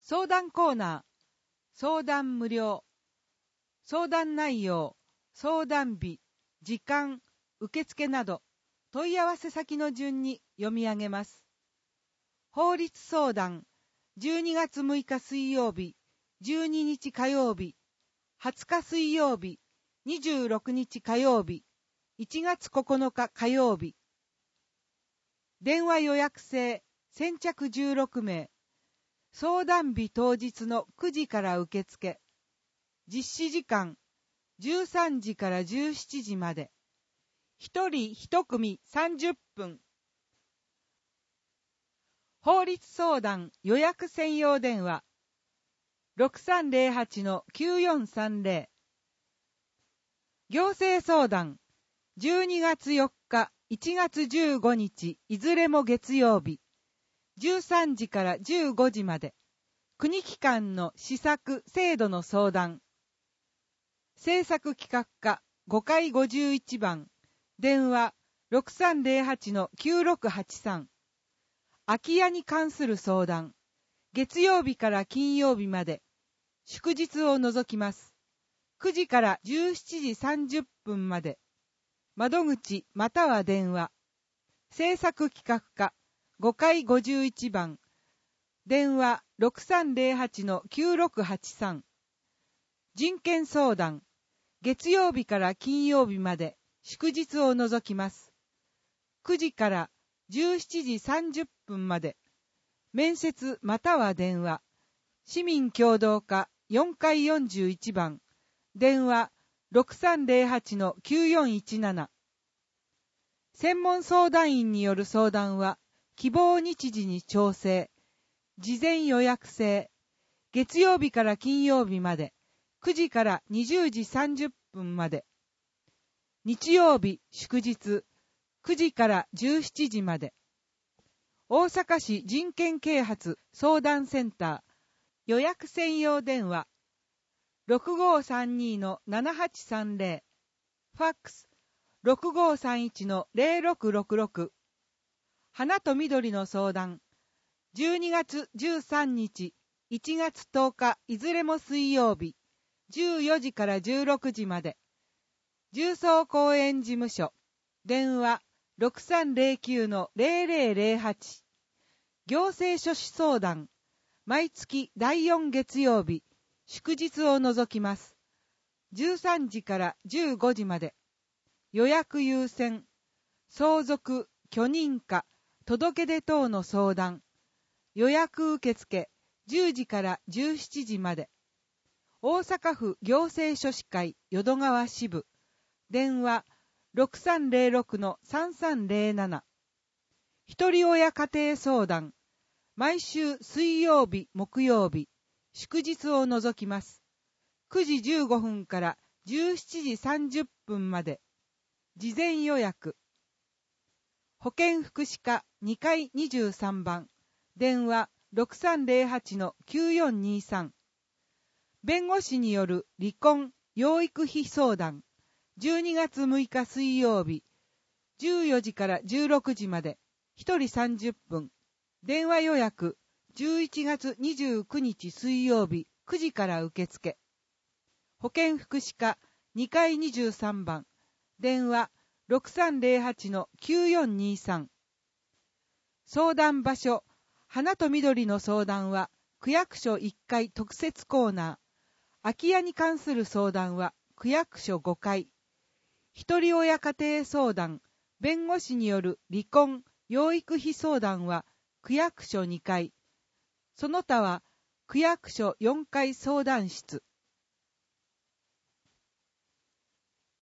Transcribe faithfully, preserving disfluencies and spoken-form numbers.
相談コーナー、相談無料、相談内容、相談日、時間、受付など、問い合わせ先の順に読み上げます。法律相談、じゅうにがつむいか水曜日、じゅうににち火曜日、はつか水曜日、にじゅうろくにち火曜日、いちがつここのか火曜日。電話予約制、先着じゅうろくめい。相談日当日のくじから受付。実施時間、じゅうさんじからじゅうしちじまで。一人一組さんじゅっぷん。法律相談予約専用電話 ろくさんぜろはちのきゅうよんさんぜろ。行政相談じゅうにがつよっか、いちがつじゅうごにちいずれも月曜日じゅうさんじからじゅうごじまで。国機関の施策制度の相談。政策企画課ごかいごじゅういちばん電話 ろくさんぜろはちのきゅうろくはちさん。空き家に関する相談。月曜日から金曜日まで。祝日を除きます。くじからじゅうしちじさんじゅっぷんまで。窓口または電話。政策企画課ごかいごじゅういちばん電話 ろくさんぜろはちのきゅうろくはちさん。人権相談。月曜日から金曜日まで。祝日を除きます。くじからじゅうしちじさんじゅっぷんまで。面接または電話。市民協働課よんかいよんじゅういちばん電話 ろくさんぜろはちのきゅうよんいちなな。専門相談員による相談は希望日時に調整。事前予約制。月曜日から金曜日まで。くじからにじゅうじさんじゅっぷんまで。日曜日祝日くじからじゅうしちじまで。大阪市人権啓発相談センター予約専用電話 ろくごーさんにのななはちさんぜろ。ファックス ろくごーさんいちのぜろろくろくろく。花と緑の相談。じゅうにがつじゅうさんにち、いちがつとおかいずれも水曜日、じゅうよじからじゅうろくじまで。重曹公園事務所。電話 ろくさんぜろきゅうのぜろぜろぜろはち。行政書士相談。毎月だいよん月曜日、祝日を除きます。じゅうさんじからじゅうごじまで。予約優先。相続、許認可、届け出等の相談。予約受付じゅうじからじゅうしちじまで。大阪府行政書士会淀川支部。電話 ろくさんぜろろくのさんさんぜろなな。ひとり親家庭相談。毎週水曜日、木曜日、祝日を除きます。くじじゅうごふんからじゅうしちじさんじゅっぷんまで。事前予約。保健福祉課にかいにじゅうさんばん電話 ろくさんぜろはちのきゅうよんにさん。弁護士による離婚、養育費相談。じゅうにがつむいか水曜日、じゅうよじからじゅうろくじまで。ひとりさんじゅっぷん。電話予約。じゅういちがつにじゅうくにち水曜日、くじから受付。保健福祉課にかいにじゅうさんばん電話 ろくさんぜろはちのきゅうよんにさん。相談場所。花と緑の相談は区役所いっかい特設コーナー。空き家に関する相談は区役所ごかい。ひとり親家庭相談。弁護士による離婚、養育費相談は区役所にかい。その他は区役所よんかい相談室。